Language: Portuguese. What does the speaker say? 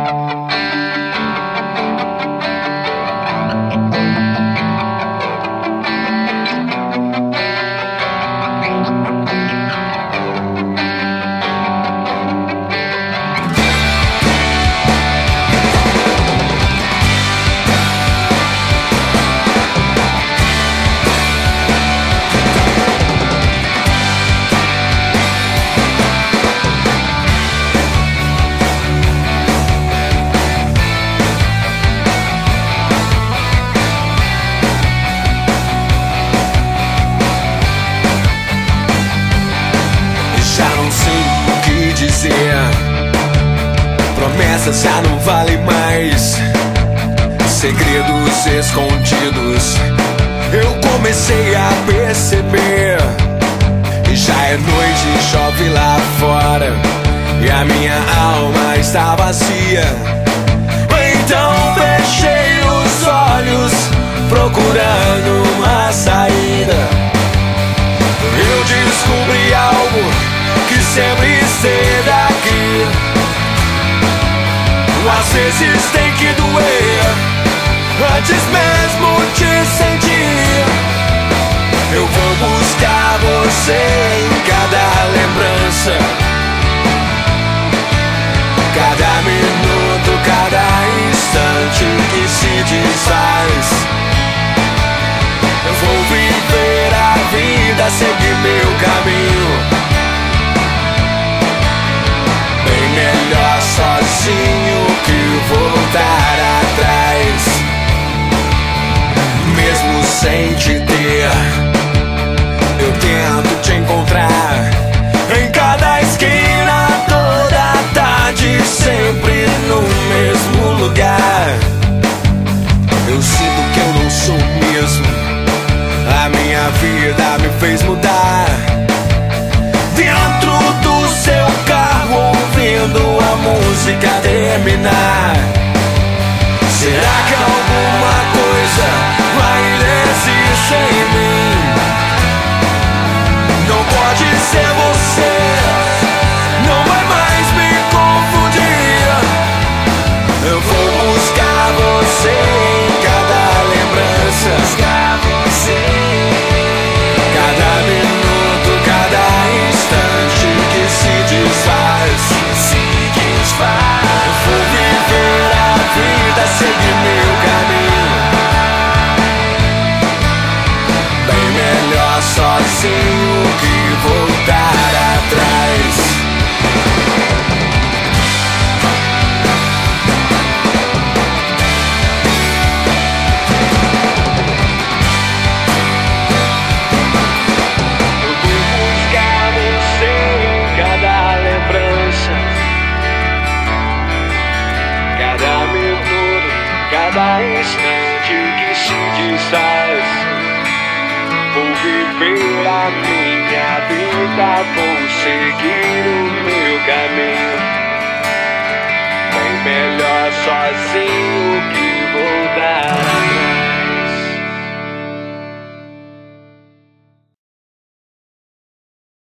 Promessas já não valem mais, segredos escondidos eu comecei a perceber. E já é noite, chove lá fora e a minha alma está vazia. Então fechei os olhos procurando uma saída. Eu descobri algo que sempre esteve aqui. Às vezes tem que doer antes mesmo de sentir. Eu vou buscar você em cada lembrança, cada minuto, cada instante que se desfaz. Eu vou viver a vida, seguir meu caminho. Bem melhor sozinho que voltar atrás. Mesmo sem te ter, eu tento te encontrar em cada esquina, toda tarde, sempre no mesmo lugar. Eu sinto que eu não sou mesmo, a minha vida me fez mudar. Dentro do seu carro, ouvindo a música terminar. Será que alguma coisa ainda existe em mim? Não pode ser você, não vai mais me confundir. Eu vou buscar você em cada lembrança, buscar você, cada minuto, cada instante que se desfaz. Eu vou viver a vida, seguir meu caminho. Bem melhor sozinho que voltar atrás. Eu vou buscar você em cada lembrança, cada minuto, cada instante que se desfaz. Vou viver a minha vida, vou seguir o meu caminho. Bem melhor sozinho